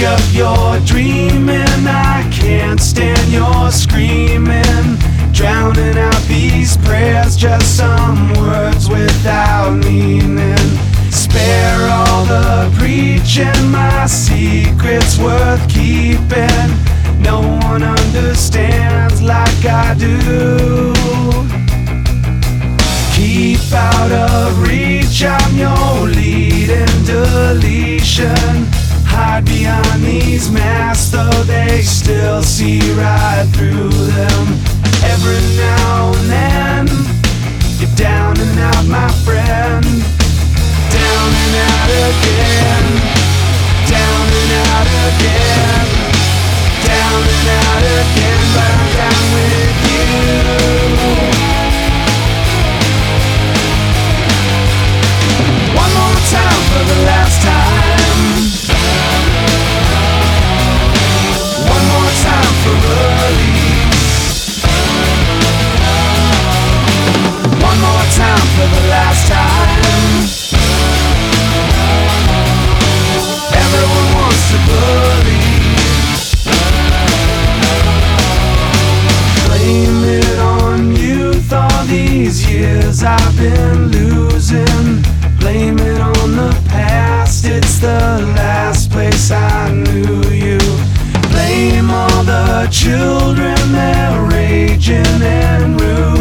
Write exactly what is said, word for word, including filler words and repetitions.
Wake up, you're dreaming. I can't stand your screaming, drowning out these prayers, just some words without meaning. Spare all the preaching, my secret's worth keeping. No one understands like I do. Keep out of reach, I'm your leading deletion. Hide behind these masks, though they still see right through them. Every now and then, you're down and out, my friend. Down and out again. Down and out again. Down and out again, but I'm down with you. One more time for the last time. One more time for release. One more time for the last time. Everyone wants to believe. Blame it on youth, all these years I've been losing. Blame it on the past, it's the last place I knew you. Blame all the children, they're raging and ruining.